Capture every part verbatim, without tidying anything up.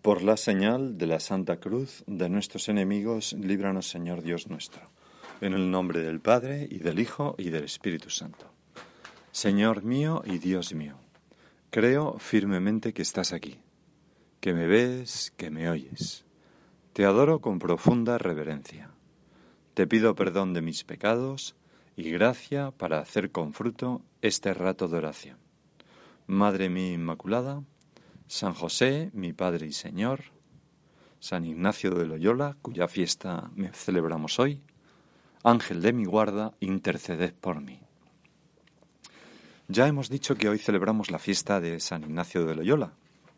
Por la señal de la Santa Cruz de nuestros enemigos, líbranos, Señor Dios nuestro. En el nombre del Padre, y del Hijo, y del Espíritu Santo. Señor mío y Dios mío, creo firmemente que estás aquí, que me ves, que me oyes. Te adoro con profunda reverencia. Te pido perdón de mis pecados y gracia para hacer con fruto este rato de oración. Madre mía Inmaculada, San José, mi Padre y Señor, San Ignacio de Loyola, cuya fiesta celebramos hoy, Ángel de mi guarda, interceded por mí. Ya hemos dicho que hoy celebramos la fiesta de San Ignacio de Loyola,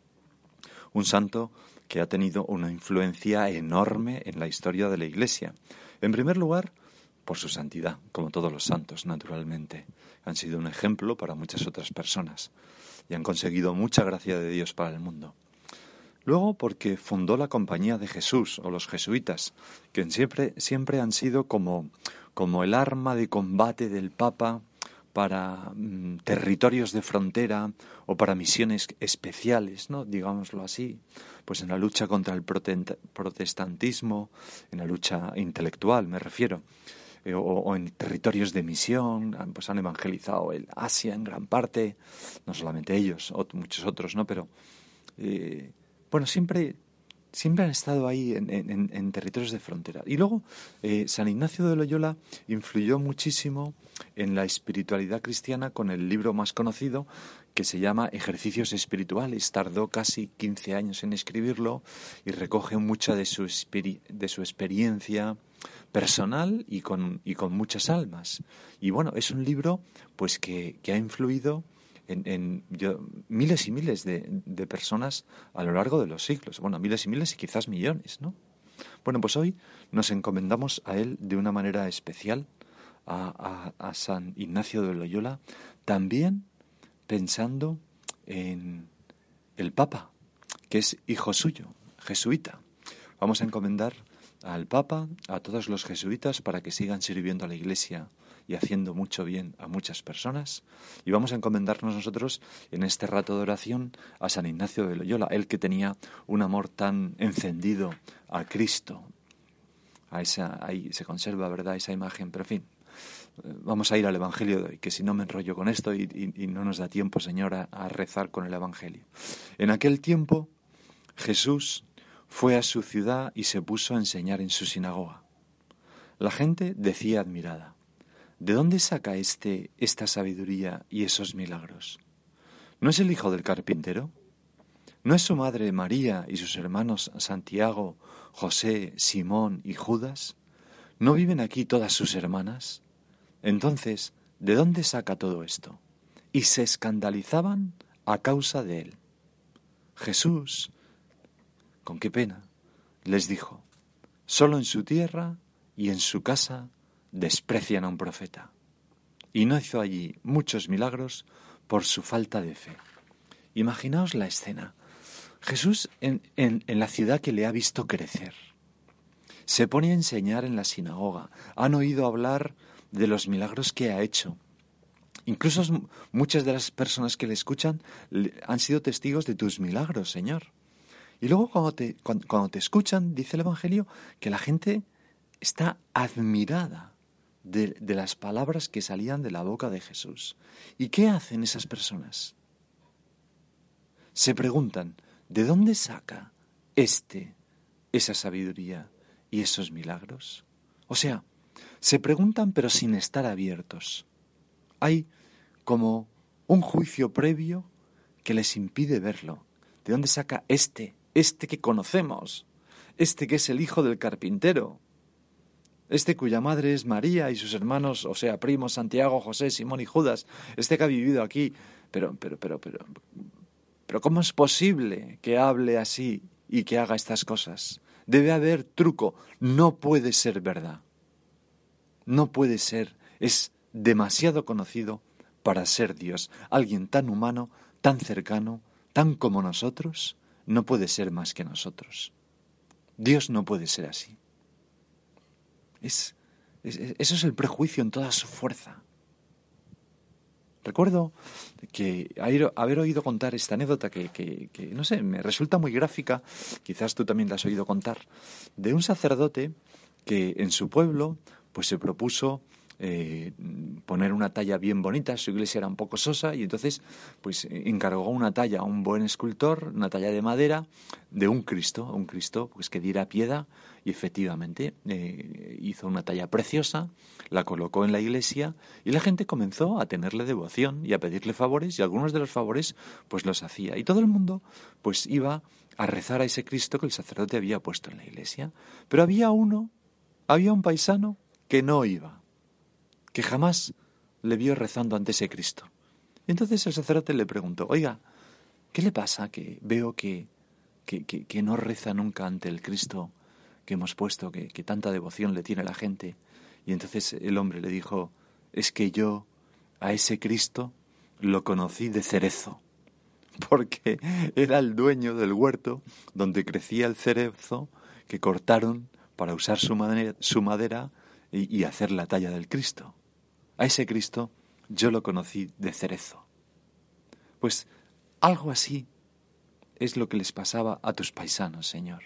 un santo que ha tenido una influencia enorme en la historia de la Iglesia. En primer lugar, por su santidad, como todos los santos, naturalmente. Han sido un ejemplo para muchas otras personas y han conseguido mucha gracia de Dios para el mundo. Luego, porque fundó la Compañía de Jesús, o los jesuitas, que siempre, siempre han sido como, como el arma de combate del Papa para mm, territorios de frontera o para misiones especiales, ¿no? Digámoslo así, pues en la lucha contra el protestantismo, en la lucha intelectual, me refiero, eh, o, o en territorios de misión, pues han evangelizado el Asia en gran parte, no solamente ellos, o muchos otros, ¿no? Pero eh, bueno, siempre, siempre han estado ahí en, en, en territorios de frontera. Y luego, eh, San Ignacio de Loyola influyó muchísimo en la espiritualidad cristiana con el libro más conocido, que se llama Ejercicios Espirituales. Tardó casi quince años en escribirlo y recoge mucha de su, espiri- de su experiencia personal y con, y con muchas almas. Y bueno, es un libro pues que, que ha influido En, en yo, miles y miles de, de personas a lo largo de los siglos. Bueno, miles y miles y quizás millones, ¿no? Bueno, pues hoy nos encomendamos a él de una manera especial, a, a, a San Ignacio de Loyola, también pensando en el Papa, que es hijo suyo, jesuita. Vamos a encomendar al Papa, a todos los jesuitas, para que sigan sirviendo a la Iglesia y haciendo mucho bien a muchas personas. Y vamos a encomendarnos nosotros en este rato de oración a San Ignacio de Loyola, él que tenía un amor tan encendido a Cristo. A esa, ahí se conserva, ¿verdad?, esa imagen, pero en fin, vamos a ir al Evangelio de hoy, que si no me enrollo con esto y, y, y no nos da tiempo, Señor, a, a rezar con el Evangelio. En aquel tiempo, Jesús fue a su ciudad y se puso a enseñar en su sinagoga. La gente decía admirada: ¿de dónde saca este esta sabiduría y esos milagros? ¿No es el hijo del carpintero? ¿No es su madre María y sus hermanos Santiago, José, Simón y Judas? ¿No viven aquí todas sus hermanas? Entonces, ¿de dónde saca todo esto? Y se escandalizaban a causa de él. Jesús, con qué pena, les dijo: solo en su tierra y en su casa desprecian a un profeta. Y no hizo allí muchos milagros por su falta de fe. Imaginaos la escena. Jesús en, en, en la ciudad que le ha visto crecer. Se pone a enseñar en la sinagoga. Han oído hablar de los milagros que ha hecho. Incluso muchas de las personas que le escuchan han sido testigos de tus milagros, Señor. Y luego cuando te, cuando, cuando te escuchan, dice el Evangelio, que la gente está admirada de, de las palabras que salían de la boca de Jesús. ¿Y qué hacen esas personas? Se preguntan: ¿de dónde saca este esa sabiduría y esos milagros? O sea, se preguntan pero sin estar abiertos. Hay como un juicio previo que les impide verlo. ¿De dónde saca este, este que conocemos? Este que es el hijo del carpintero. Este cuya madre es María y sus hermanos, o sea, primos Santiago, José, Simón y Judas. Este que ha vivido aquí. Pero, pero, pero, pero, pero ¿cómo es posible que hable así y que haga estas cosas? Debe haber truco. No puede ser verdad. No puede ser. Es demasiado conocido para ser Dios. Alguien tan humano, tan cercano, tan como nosotros, no puede ser más que nosotros. Dios no puede ser así. Es, es, eso es el prejuicio en toda su fuerza. Recuerdo que haber, haber oído contar esta anécdota que, que, que, no sé, me resulta muy gráfica, quizás tú también la has oído contar, de un sacerdote que en su pueblo pues se propuso eh, poner una talla bien bonita. Su iglesia era un poco sosa y entonces pues encargó una talla a un buen escultor, una talla de madera de un Cristo, un Cristo pues que diera piedad, y efectivamente eh, hizo una talla preciosa, la colocó en la iglesia y la gente comenzó a tenerle devoción y a pedirle favores, y algunos de los favores pues los hacía, y todo el mundo pues iba a rezar a ese Cristo que el sacerdote había puesto en la iglesia. Pero había uno, había un paisano que no iba, que jamás le vio rezando ante ese Cristo. Y entonces el sacerdote le preguntó: oiga, ¿qué le pasa? Que veo que, que, que, que no reza nunca ante el Cristo que hemos puesto, que, que tanta devoción le tiene la gente. Y entonces el hombre le dijo: es que yo a ese Cristo lo conocí de cerezo, porque era el dueño del huerto donde crecía el cerezo que cortaron para usar su madera, su madera y, y hacer la talla del Cristo. A ese Cristo yo lo conocí de cerezo. Pues algo así es lo que les pasaba a tus paisanos, Señor.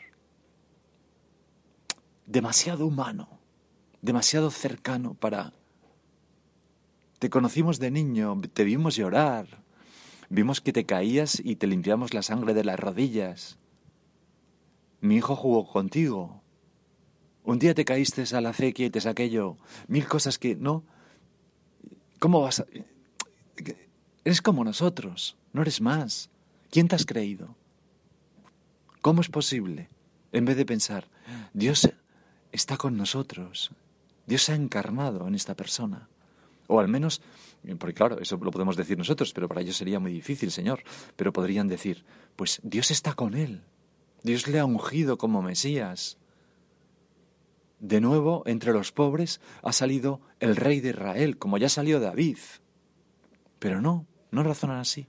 Demasiado humano, demasiado cercano para... Te conocimos de niño, te vimos llorar, vimos que te caías y te limpiamos la sangre de las rodillas. Mi hijo jugó contigo. Un día te caíste a la acequia y te saqué yo. Mil cosas que no... ¿Cómo vas a...? Eres como nosotros, no eres más. ¿Quién te has creído? ¿Cómo es posible? En vez de pensar, Dios está con nosotros, Dios se ha encarnado en esta persona. O al menos, porque claro, eso lo podemos decir nosotros, pero para ellos sería muy difícil, Señor. Pero podrían decir, pues Dios está con él. Dios le ha ungido como Mesías. De nuevo, entre los pobres ha salido el rey de Israel, como ya salió David. Pero no, no razonan así.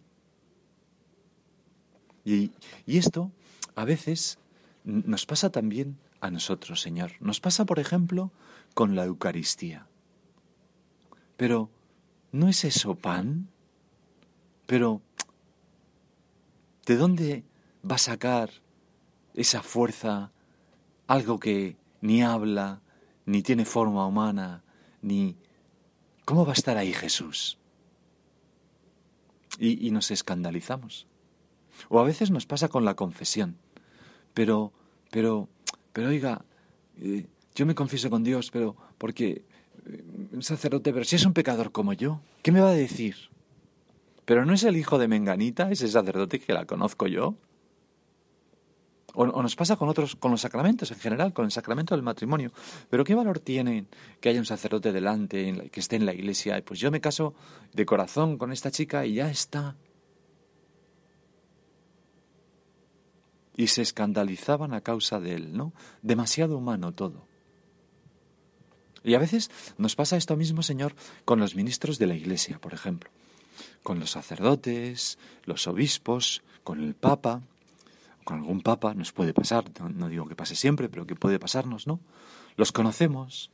Y, y esto, a veces, nos pasa también a nosotros, Señor. Nos pasa, por ejemplo, con la Eucaristía. Pero, ¿no es eso pan? Pero, ¿de dónde va a sacar esa fuerza algo que ni habla, ni tiene forma humana, ni... ¿Cómo va a estar ahí Jesús? Y, y nos escandalizamos. O a veces nos pasa con la confesión. Pero, pero, pero oiga, eh, yo me confieso con Dios, pero porque eh, un sacerdote, pero si es un pecador como yo, ¿qué me va a decir? ¿Pero no es el hijo de Menganita, ese sacerdote que la conozco yo? O, o nos pasa con otros, con los sacramentos en general, con el sacramento del matrimonio. ¿Pero qué valor tiene que haya un sacerdote delante, en la, que esté en la iglesia? Pues yo me caso de corazón con esta chica y ya está. Y se escandalizaban a causa de él, ¿no? Demasiado humano todo. Y a veces nos pasa esto mismo, Señor, con los ministros de la Iglesia, por ejemplo. Con los sacerdotes, los obispos, con el Papa. Con algún Papa nos puede pasar, no, no digo que pase siempre, pero que puede pasarnos, ¿no? Los conocemos,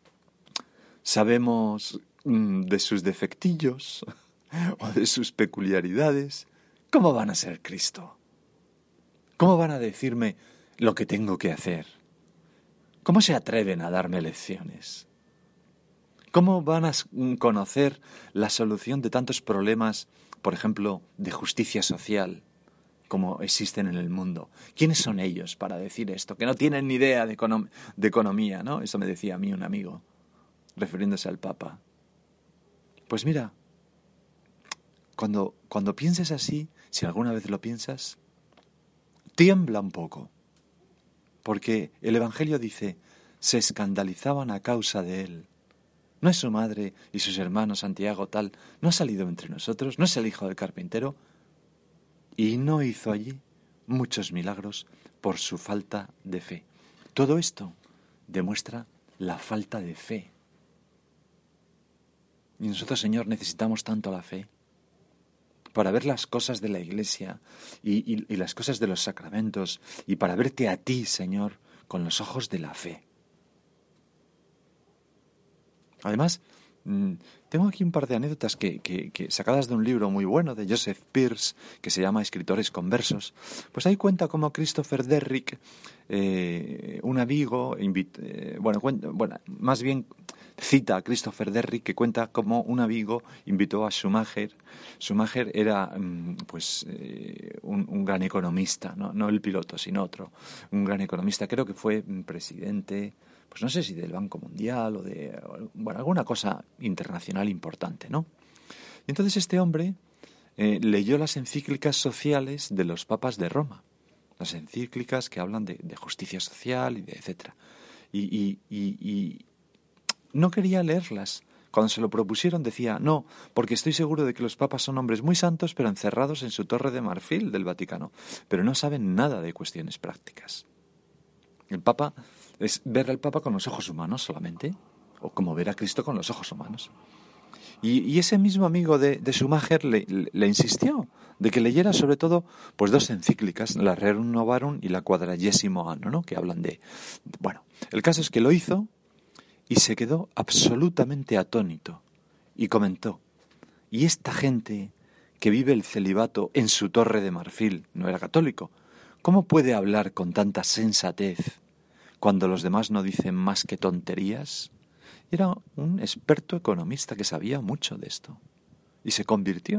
sabemos mmm, de sus defectillos o de sus peculiaridades. ¿Cómo van a ser Cristo? ¿Cómo van a decirme lo que tengo que hacer? ¿Cómo se atreven a darme lecciones? ¿Cómo van a conocer la solución de tantos problemas, por ejemplo, de justicia social, como existen en el mundo? ¿Quiénes son ellos para decir esto? Que no tienen ni idea de, econom- de economía, ¿no? Eso me decía a mí un amigo, refiriéndose al Papa. Pues mira, cuando, cuando pienses así, si alguna vez lo piensas, tiembla un poco. Porque el Evangelio dice, se escandalizaban a causa de él. ¿No es su madre y sus hermanos Santiago tal? ¿No ha salido entre nosotros? ¿No es el hijo del carpintero? Y no hizo allí muchos milagros por su falta de fe. Todo esto demuestra la falta de fe. Y nosotros, Señor, necesitamos tanto la fe para ver las cosas de la Iglesia y, y, y las cosas de los sacramentos, y para verte a ti, Señor, con los ojos de la fe. Además, mm, tengo aquí un par de anécdotas que, que, que sacadas de un libro muy bueno de Joseph Pearce, que se llama Escritores conversos. Pues ahí cuenta cómo Christopher Derrick, eh, un amigo, invit, eh, bueno, cuenta, bueno, más bien cita a Christopher Derrick, que cuenta cómo un amigo invitó a Schumacher. Schumacher era pues eh, un, un gran economista, ¿no? No el piloto, sino otro, un gran economista. Creo que fue presidente, pues no sé si del Banco Mundial o de, bueno, alguna cosa internacional importante, ¿no? Y entonces este hombre eh, leyó las encíclicas sociales de los papas de Roma, las encíclicas que hablan de, de justicia social y de etcétera. Y, y, y, y no quería leerlas. Cuando se lo propusieron decía, no, porque estoy seguro de que los papas son hombres muy santos, pero encerrados en su torre de marfil del Vaticano, pero no saben nada de cuestiones prácticas. El Papa es ver al Papa con los ojos humanos solamente, o como ver a Cristo con los ojos humanos. Y, y ese mismo amigo de, de Schumacher le, le, le insistió de que leyera sobre todo pues dos encíclicas, la Rerum Novarum y la Quadragesimo Anno, ¿no? Que hablan de... Bueno, el caso es que lo hizo y se quedó absolutamente atónito y comentó, ¿y esta gente que vive el celibato en su torre de marfil, no era católico, cómo puede hablar con tanta sensatez cuando los demás no dicen más que tonterías? Era un experto economista que sabía mucho de esto y se convirtió.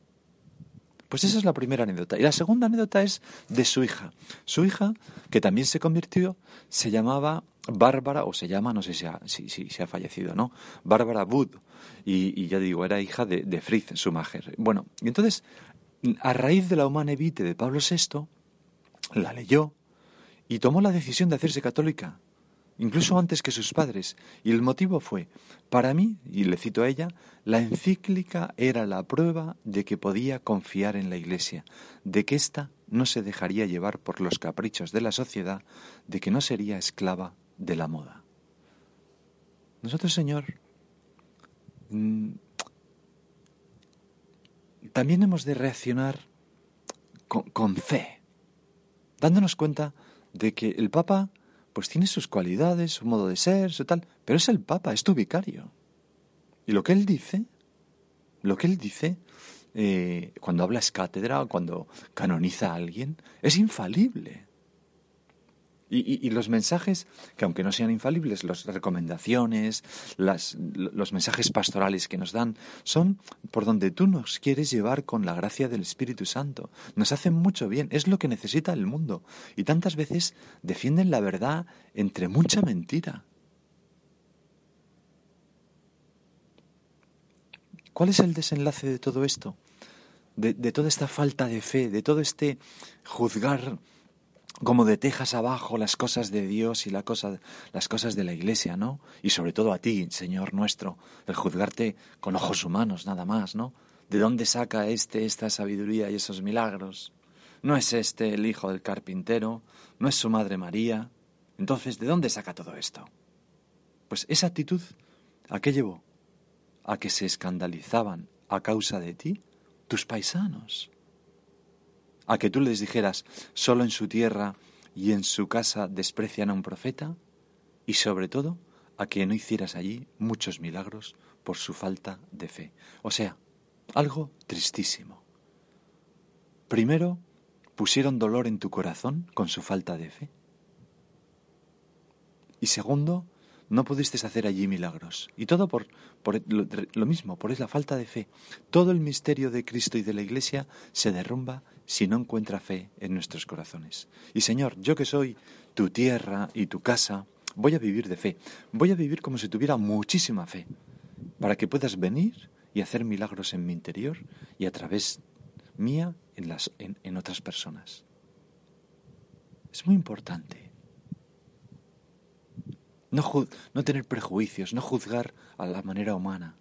Pues esa es la primera anécdota. Y la segunda anécdota es de su hija. Su hija, que también se convirtió, se llamaba Bárbara, o se llama, no sé si ha, si, si, si ha fallecido, ¿no? Bárbara Wood. Y, y ya digo, era hija de, de Fritz Schumacher. Bueno, y entonces, a raíz de la Humane Vitae de Pablo sexto, la leyó y tomó la decisión de hacerse católica, incluso antes que sus padres. Y el motivo fue, para mí, y le cito a ella, la encíclica era la prueba de que podía confiar en la Iglesia, de que ésta no se dejaría llevar por los caprichos de la sociedad, de que no sería esclava de la moda. Nosotros, Señor, mmm, también hemos de reaccionar con, con fe, dándonos cuenta de que el Papa pues tiene sus cualidades, su modo de ser, su tal, pero es el Papa, es tu vicario. Y lo que él dice, lo que él dice, eh, cuando habla es cátedra o cuando canoniza a alguien, es infalible. Y, y, y los mensajes, que aunque no sean infalibles, las recomendaciones, las, los mensajes pastorales que nos dan, son por donde tú nos quieres llevar con la gracia del Espíritu Santo. Nos hacen mucho bien, es lo que necesita el mundo. Y tantas veces defienden la verdad entre mucha mentira. ¿Cuál es el desenlace de todo esto? De, de toda esta falta de fe, de todo este juzgar como de tejas abajo las cosas de Dios y la cosa, las cosas de la Iglesia, ¿no? Y sobre todo a ti, Señor nuestro, el juzgarte con ojos humanos, nada más, ¿no? ¿De dónde saca este esta sabiduría y esos milagros? ¿No es este el hijo del carpintero? ¿No es su madre María? Entonces, ¿de dónde saca todo esto? Pues esa actitud, ¿a qué llevó? A que se escandalizaban a causa de ti tus paisanos. A que tú les dijeras, solo en su tierra y en su casa desprecian a un profeta, y sobre todo, a que no hicieras allí muchos milagros por su falta de fe. O sea, algo tristísimo. Primero, pusieron dolor en tu corazón con su falta de fe. Y segundo, no pudiste hacer allí milagros. Y todo por, por lo, lo mismo, por la falta de fe. Todo el misterio de Cristo y de la Iglesia se derrumba si no encuentra fe en nuestros corazones. Y Señor, yo que soy tu tierra y tu casa, voy a vivir de fe. Voy a vivir como si tuviera muchísima fe, para que puedas venir y hacer milagros en mi interior y a través mía en, las, en, en otras personas. Es muy importante. No, ju- no tener prejuicios, no juzgar a la manera humana.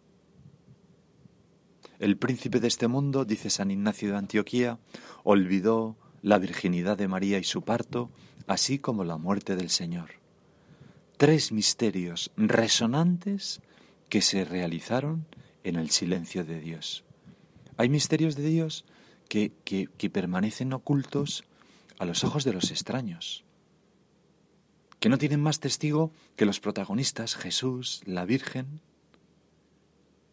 El príncipe de este mundo, dice San Ignacio de Antioquía, olvidó la virginidad de María y su parto, así como la muerte del Señor. Tres misterios resonantes que se realizaron en el silencio de Dios. Hay misterios de Dios que, que, que permanecen ocultos a los ojos de los extraños, que no tienen más testigo que los protagonistas, Jesús, la Virgen,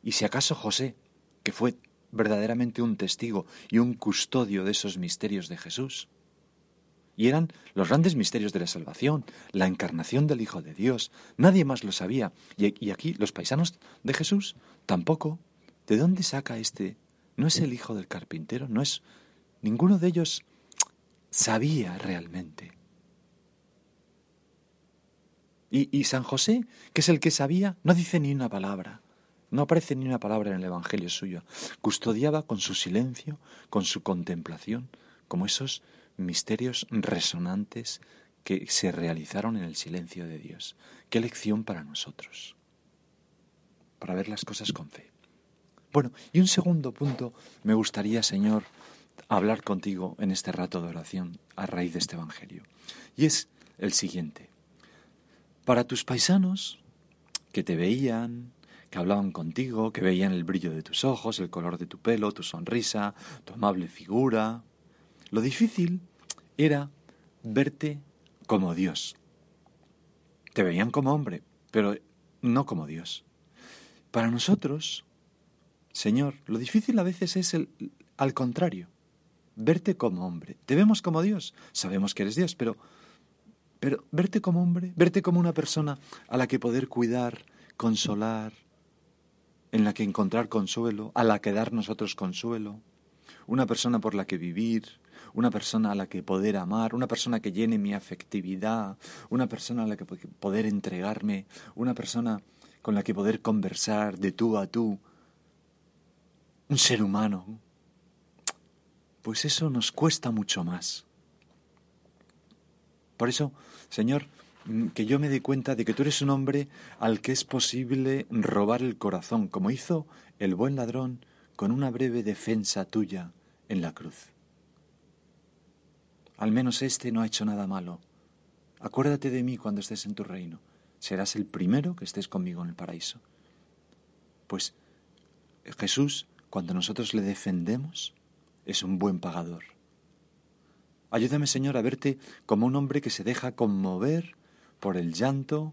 Y si acaso José, que fue verdaderamente un testigo y un custodio de esos misterios de Jesús, y eran los grandes misterios de la salvación, la encarnación del Hijo de Dios. Nadie más lo sabía. Y, y aquí los paisanos de Jesús tampoco. ¿De dónde saca este? ¿No es el hijo del carpintero? ¿No es? Ninguno de ellos sabía realmente. Y, y San José, que es el que sabía, no dice ni una palabra. No aparece ni una palabra en el Evangelio suyo. Custodiaba con su silencio, con su contemplación, como esos misterios resonantes que se realizaron en el silencio de Dios. Qué lección para nosotros, para ver las cosas con fe. Bueno, y un segundo punto me gustaría, Señor, hablar contigo en este rato de oración a raíz de este Evangelio. Y es el siguiente. Para tus paisanos que te veían, que hablaban contigo, que veían el brillo de tus ojos, el color de tu pelo, tu sonrisa, tu amable figura, lo difícil era verte como Dios. Te veían como hombre, pero no como Dios. Para nosotros, Señor, lo difícil a veces es el, al contrario, verte como hombre. Te vemos como Dios, sabemos que eres Dios, pero, pero verte como hombre, verte como una persona a la que poder cuidar, consolar, en la que encontrar consuelo, a la que dar nosotros consuelo, una persona por la que vivir, una persona a la que poder amar, una persona que llene mi afectividad, una persona a la que poder entregarme, una persona con la que poder conversar de tú a tú, un ser humano. Pues eso nos cuesta mucho más. Por eso, Señor, que yo me dé cuenta de que tú eres un hombre al que es posible robar el corazón, como hizo el buen ladrón con una breve defensa tuya en la cruz. Al menos este no ha hecho nada malo. Acuérdate de mí cuando estés en tu reino. Serás el primero que estés conmigo en el paraíso. Pues Jesús, cuando nosotros le defendemos, es un buen pagador. Ayúdame, Señor, a verte como un hombre que se deja conmover por el llanto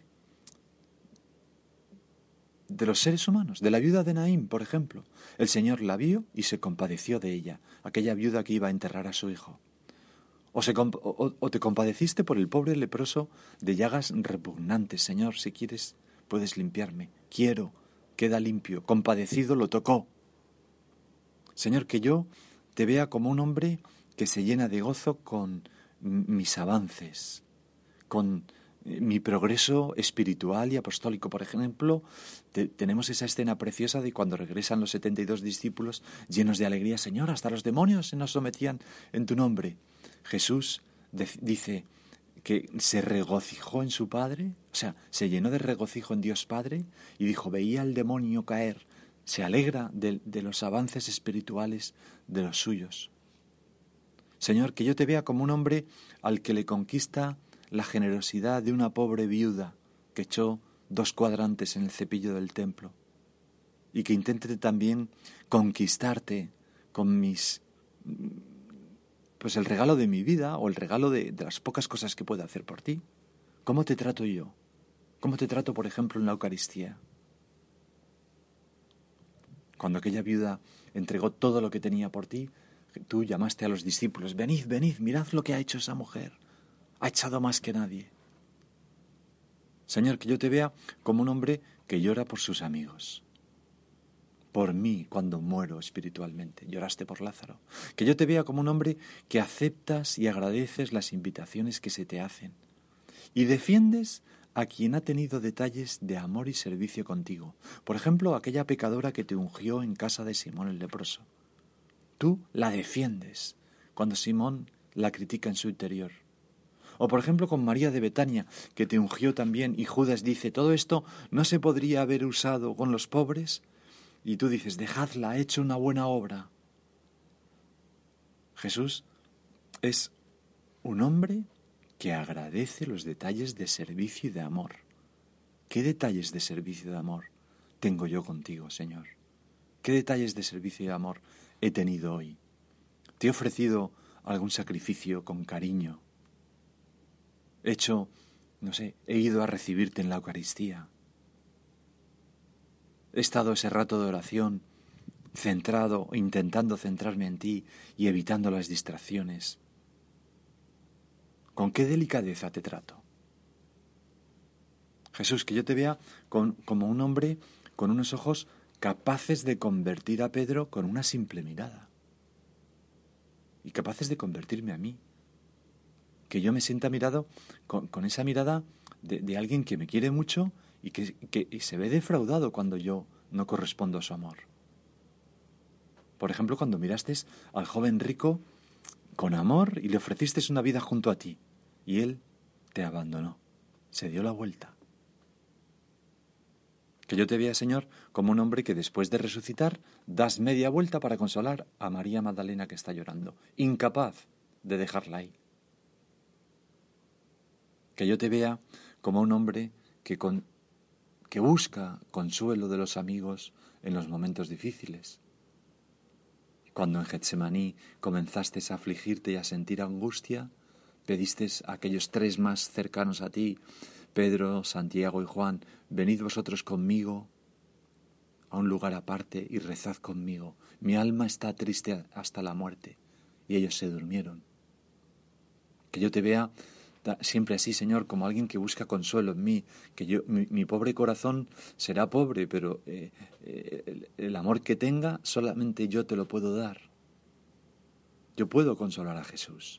de los seres humanos, de la viuda de Naín, por ejemplo. El Señor la vio y se compadeció de ella, aquella viuda que iba a enterrar a su hijo. O, se comp- o, o te compadeciste por el pobre leproso de llagas repugnantes. Señor, si quieres, puedes limpiarme. Quiero, queda limpio. Compadecido lo tocó. Señor, que yo te vea como un hombre que se llena de gozo con mis avances, con mi progreso espiritual y apostólico. Por ejemplo, te, tenemos esa escena preciosa de cuando regresan los setenta y dos discípulos llenos de alegría. Señor, hasta los demonios se nos sometían en tu nombre. Jesús de, dice que se regocijó en su Padre, o sea, se llenó de regocijo en Dios Padre y dijo, veía al demonio caer, se alegra de, de los avances espirituales de los suyos. Señor, que yo te vea como un hombre al que le conquista la generosidad de una pobre viuda que echó dos cuadrantes en el cepillo del templo y que intente también conquistarte con mis, pues el regalo de mi vida o el regalo de, de las pocas cosas que puedo hacer por ti. ¿Cómo te trato yo? ¿Cómo te trato, por ejemplo, en la Eucaristía? Cuando aquella viuda entregó todo lo que tenía por ti, tú llamaste a los discípulos, venid, venid, mirad lo que ha hecho esa mujer. Ha echado más que nadie. Señor, que yo te vea como un hombre que llora por sus amigos. Por mí, cuando muero espiritualmente, lloraste por Lázaro. Que yo te vea como un hombre que aceptas y agradeces las invitaciones que se te hacen. Y defiendes a quien ha tenido detalles de amor y servicio contigo. Por ejemplo, aquella pecadora que te ungió en casa de Simón el leproso. Tú la defiendes cuando Simón la critica en su interior. O por ejemplo con María de Betania, que te ungió también, y Judas dice, ¿todo esto no se podría haber usado con los pobres? Y tú dices, dejadla, ha hecho una buena obra. Jesús es un hombre que agradece los detalles de servicio y de amor. ¿Qué detalles de servicio y de amor tengo yo contigo, Señor? ¿Qué detalles de servicio y de amor he tenido hoy? ¿Te he ofrecido algún sacrificio con cariño? He hecho, no sé, he ido a recibirte en la Eucaristía. he estado ese rato de oración centrado, intentando centrarme en ti y evitando las distracciones. ¿Con qué delicadeza te trato? Jesús, que yo te vea con, como un hombre con unos ojos capaces de convertir a Pedro con una simple mirada. Y capaces de convertirme a mí. Que yo me sienta mirado con, con esa mirada de, de alguien que me quiere mucho y que, que y se ve defraudado cuando yo no correspondo a su amor. Por ejemplo, cuando miraste al joven rico con amor y le ofreciste una vida junto a ti, y él te abandonó, se dio la vuelta. Que yo te vea, Señor, como un hombre que después de resucitar das media vuelta para consolar a María Magdalena que está llorando, incapaz de dejarla ahí. Que yo te vea como un hombre que, con, que busca consuelo de los amigos en los momentos difíciles. Cuando en Getsemaní comenzaste a afligirte y a sentir angustia, pediste a aquellos tres más cercanos a ti, Pedro, Santiago y Juan, venid vosotros conmigo a un lugar aparte y rezad conmigo. Mi alma está triste hasta la muerte. Y ellos se durmieron. Que yo te vea siempre así, Señor, como alguien que busca consuelo en mí, que yo, mi, mi pobre corazón será pobre, pero eh, eh, el, el amor que tenga solamente yo te lo puedo dar. Yo puedo consolar a Jesús.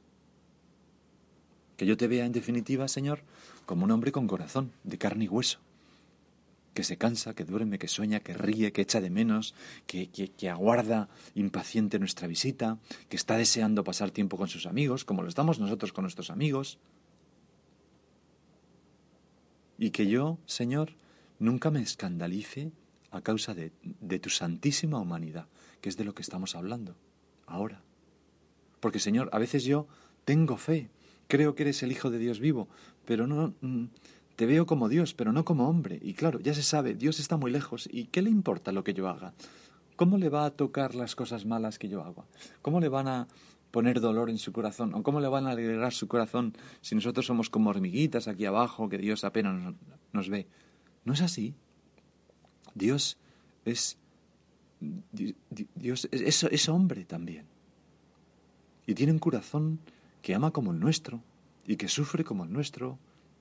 Que yo te vea en definitiva, Señor, como un hombre con corazón, de carne y hueso, que se cansa, que duerme, que sueña, que ríe, que echa de menos, que, que, que aguarda impaciente nuestra visita, que está deseando pasar tiempo con sus amigos, como lo estamos nosotros con nuestros amigos. Y que yo, Señor, nunca me escandalice a causa de, de tu santísima humanidad, que es de lo que estamos hablando ahora. Porque, Señor, a veces yo tengo fe, creo que eres el Hijo de Dios vivo, pero no... Te veo como Dios, pero no como hombre. Y claro, ya se sabe, Dios está muy lejos. ¿Y qué le importa lo que yo haga? ¿Cómo le va a tocar las cosas malas que yo hago? ¿Cómo le van a poner dolor en su corazón? ¿O cómo le van a alegrar su corazón si nosotros somos como hormiguitas aquí abajo, que Dios apenas nos, nos ve? No es así. Dios es... Dios es, es, es hombre también. Y tiene un corazón que ama como el nuestro y que sufre como el nuestro.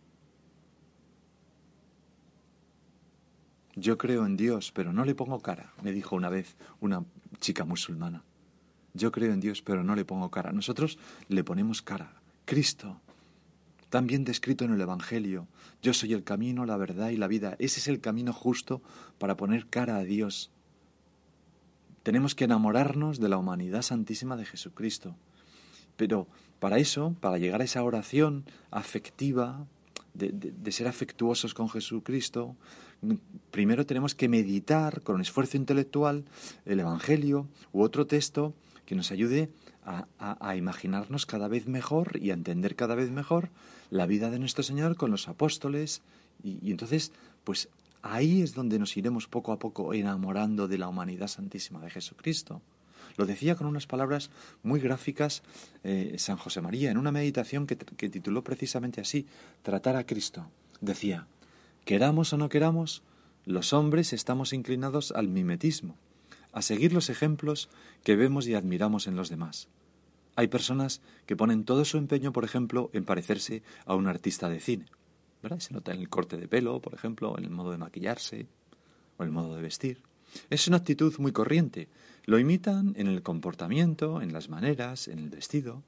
Yo creo en Dios, pero no le pongo cara, me dijo una vez una chica musulmana. Yo creo en Dios, pero no le pongo cara. Nosotros le ponemos cara. Cristo, tan bien descrito en el Evangelio. Yo soy el camino, la verdad y la vida. Ese es el camino justo para poner cara a Dios. Tenemos que enamorarnos de la humanidad santísima de Jesucristo. Pero para eso, para llegar a esa oración afectiva, de, de, de ser afectuosos con Jesucristo, primero tenemos que meditar con esfuerzo intelectual el Evangelio u otro texto que nos ayude a, a, a imaginarnos cada vez mejor y a entender cada vez mejor la vida de nuestro Señor con los apóstoles. Y, y entonces, pues ahí es donde nos iremos poco a poco enamorando de la humanidad santísima de Jesucristo. Lo decía con unas palabras muy gráficas eh, San José María en una meditación que, que tituló precisamente así, Tratar a Cristo. Decía: queramos o no queramos, los hombres estamos inclinados al mimetismo, a seguir los ejemplos que vemos y admiramos en los demás. Hay personas que ponen todo su empeño, por ejemplo, en parecerse a un artista de cine, ¿verdad? Se nota en el corte de pelo, por ejemplo, en el modo de maquillarse o el modo de vestir. Es una actitud muy corriente. Lo imitan en el comportamiento, en las maneras, en el vestido.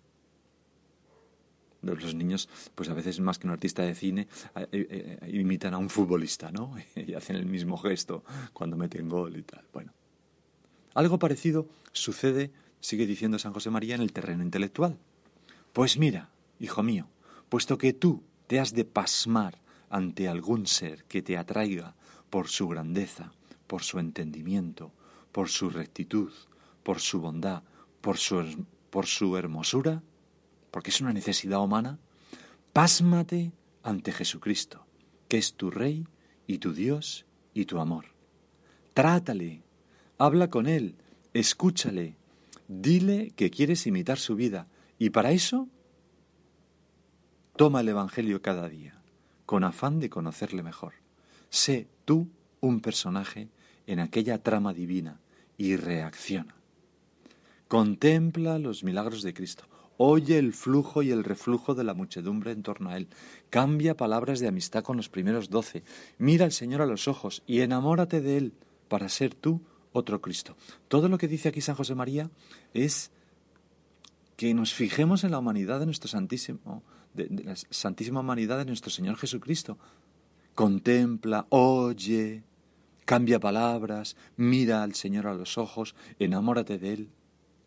Los niños, pues a veces más que un artista de cine, eh, eh, imitan a un futbolista, ¿no? Y hacen el mismo gesto cuando meten gol y tal. Bueno, algo parecido sucede, sigue diciendo San José María, en el terreno intelectual. Pues mira, hijo mío, puesto que tú te has de pasmar ante algún ser que te atraiga por su grandeza, por su entendimiento, por su rectitud, por su bondad, por su, por su hermosura, porque es una necesidad humana, pásmate ante Jesucristo, que es tu Rey y tu Dios y tu amor. Trátale, habla con Él, escúchale, dile que quieres imitar su vida, y para eso toma el Evangelio cada día, con afán de conocerle mejor. Sé tú un personaje en aquella trama divina y reacciona. Contempla los milagros de Cristo. Oye el flujo y el reflujo de la muchedumbre en torno a Él. Cambia palabras de amistad con los primeros doce. Mira al Señor a los ojos y enamórate de Él para ser tú otro Cristo. Todo lo que dice aquí San José María es que nos fijemos en la humanidad de nuestro Santísimo, de, de la Santísima Humanidad de nuestro Señor Jesucristo. Contempla, oye, cambia palabras, mira al Señor a los ojos, enamórate de Él.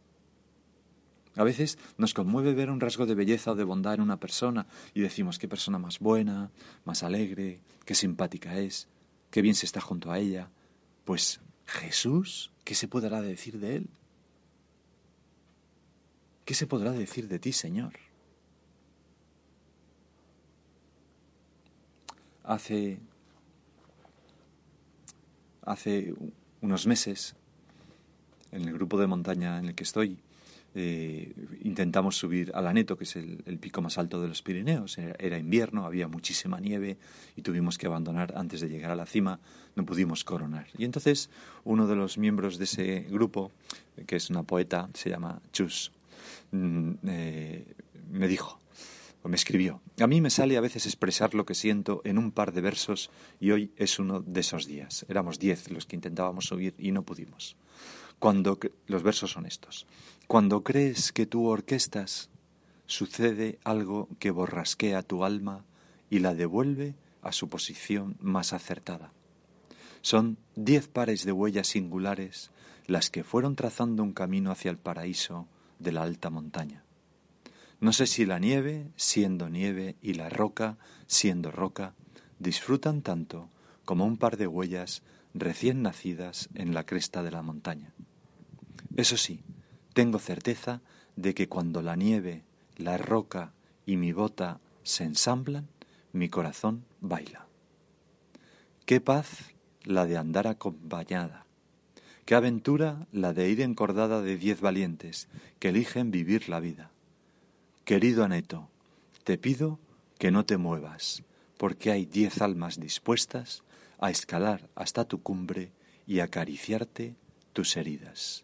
A veces nos conmueve ver un rasgo de belleza o de bondad en una persona y decimos qué persona más buena, más alegre, qué simpática es, qué bien se está junto a ella. Pues Jesús, ¿qué se podrá decir de Él? ¿Qué se podrá decir de ti, Señor? Hace, hace unos meses, en el grupo de montaña en el que estoy, eh, intentamos subir al Aneto, que es el, el pico más alto de los Pirineos. Era, era invierno, había muchísima nieve y tuvimos que abandonar antes de llegar a la cima, no pudimos coronar. Y entonces uno de los miembros de ese grupo, que es una poeta, se llama Chus, eh, me dijo, o me escribió: a mí me sale a veces expresar lo que siento en un par de versos y hoy es uno de esos días. Éramos diez los que intentábamos subir y no pudimos. Cuando los versos son estos: cuando crees que tú orquestas, sucede algo que borrasquea tu alma y la devuelve a su posición más acertada. Son diez pares de huellas singulares las que fueron trazando un camino hacia el paraíso de la alta montaña. No sé si la nieve, siendo nieve, y la roca, siendo roca, disfrutan tanto como un par de huellas recién nacidas en la cresta de la montaña. Eso sí, tengo certeza de que cuando la nieve, la roca y mi bota se ensamblan, mi corazón baila. Qué paz la de andar acompañada. Qué aventura la de ir encordada de diez valientes que eligen vivir la vida. Querido Aneto, te pido que no te muevas, porque hay diez almas dispuestas a escalar hasta tu cumbre y acariciarte tus heridas.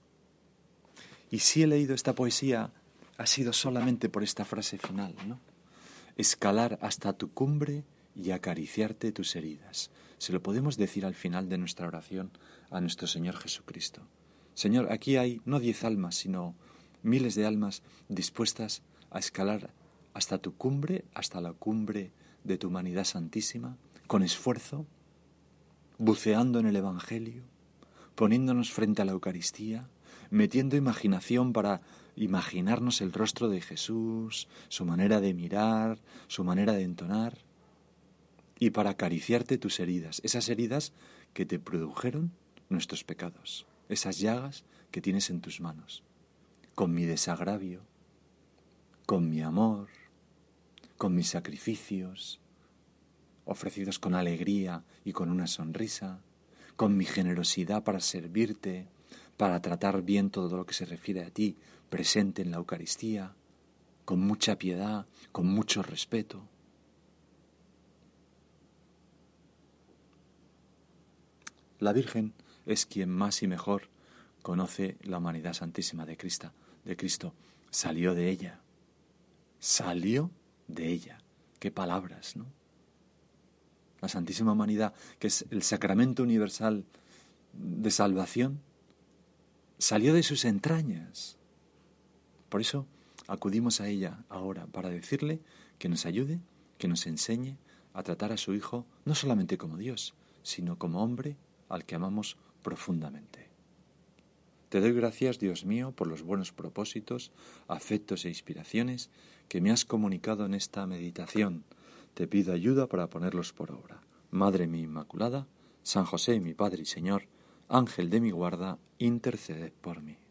Y si he leído esta poesía, ha sido solamente por esta frase final, ¿no? Escalar hasta tu cumbre y acariciarte tus heridas. Se lo podemos decir al final de nuestra oración a nuestro Señor Jesucristo. Señor, aquí hay no diez almas, sino miles de almas dispuestas a escalar hasta tu cumbre, hasta la cumbre de tu humanidad santísima, con esfuerzo, buceando en el Evangelio, poniéndonos frente a la Eucaristía, metiendo imaginación para imaginarnos el rostro de Jesús, su manera de mirar, su manera de entonar, y para acariciarte tus heridas, esas heridas que te produjeron nuestros pecados, esas llagas que tienes en tus manos, con mi desagravio, con mi amor, con mis sacrificios, ofrecidos con alegría y con una sonrisa, con mi generosidad para servirte, para tratar bien todo lo que se refiere a ti, presente en la Eucaristía, con mucha piedad, con mucho respeto. La Virgen es quien más y mejor conoce la humanidad santísima de Cristo, de Cristo. Salió de ella, salió de ella. Qué palabras, ¿no? La Santísima Humanidad, que es el sacramento universal de salvación, salió de sus entrañas. Por eso acudimos a ella ahora para decirle que nos ayude, que nos enseñe a tratar a su Hijo no solamente como Dios, sino como hombre al que amamos profundamente. Te doy gracias, Dios mío, por los buenos propósitos, afectos e inspiraciones que me has comunicado en esta meditación. Te pido ayuda para ponerlos por obra. Madre mía Inmaculada, San José, mi Padre y Señor, Ángel de mi guarda, interceded por mí.